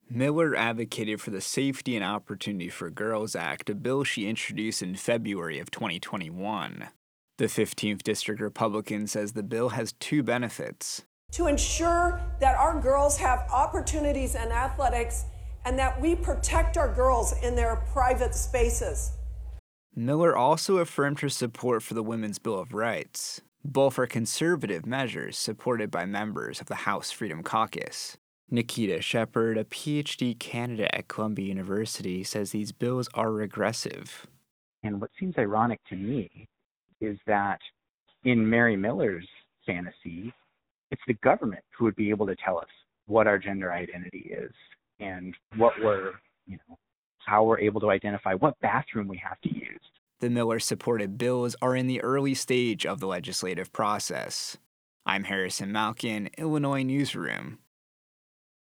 Miller advocated for the Safety and Opportunity for Girls Act, a bill she introduced in February of 2021. The 15th District Republican says the bill has two benefits. To ensure that our girls have opportunities in athletics and that we protect our girls in their private spaces. Miller also affirmed her support for the Women's Bill of Rights. Both are conservative measures supported by members of the House Freedom Caucus. Nikita Shepard, a PhD candidate at Columbia University, says these bills are regressive. And what seems ironic to me is that in Mary Miller's fantasy, it's the government who would be able to tell us what our gender identity is and what how we're able to identify what bathroom we have to use. The Miller-supported bills are in the early stage of the legislative process. I'm Harrison Malkin, Illinois Newsroom.